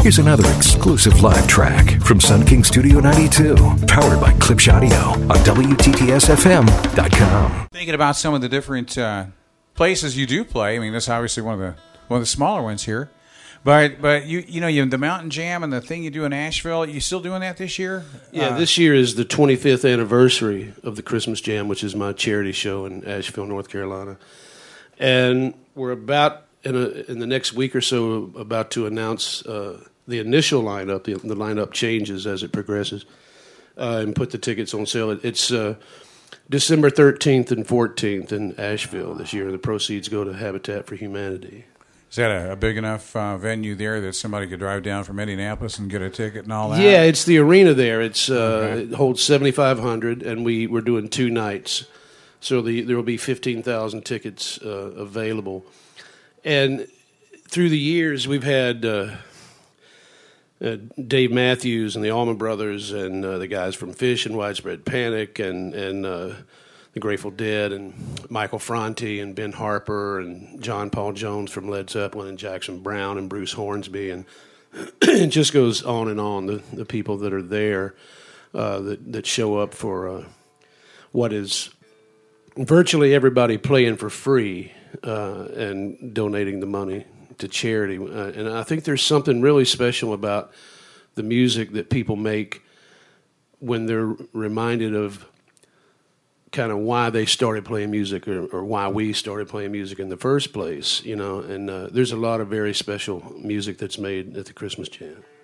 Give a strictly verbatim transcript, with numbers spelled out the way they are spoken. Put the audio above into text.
Here's another exclusive live track from Sun King Studio ninety-two, powered by Klipsch Audio on W T T S F M dot com. Thinking about some of the different uh, places you do play. I mean, this is obviously one of the one of the smaller ones here. But but you you know you have the Mountain Jam and the thing you do in Asheville. Are you still doing that this year? Yeah, uh, this year is the twenty-fifth anniversary of the Christmas Jam, which is my charity show in Asheville, North Carolina. And we're about in a, in the next week or so about to announce uh, the initial lineup. The, the lineup changes as it progresses, uh, and put the tickets on sale. It, it's uh, December thirteenth and fourteenth in Asheville this year. The proceeds go to Habitat for Humanity. Is that a, a big enough uh, venue there that somebody could drive down from Indianapolis and get a ticket and all that? Yeah, it's the arena there. It's uh, Okay. It holds seventy-five hundred, and we, we're doing two nights. So the, there will be fifteen thousand tickets uh, available. And through the years, we've had uh, uh, Dave Matthews and the Allman Brothers and uh, the guys from Fish and Widespread Panic and, and uh, the Grateful Dead and Michael Franti and Ben Harper and John Paul Jones from Led Zeppelin and Jackson Browne and Bruce Hornsby, and it just goes on and on. The the people that are there uh, that that show up for uh, what is virtually everybody playing for free uh, and donating the money to charity. Uh, and I think there's something really special about the music that people make when they're reminded of kind of why they started playing music or, or why we started playing music in the first place, you know. And uh, there's a lot of very special music that's made at the Christmas Jam.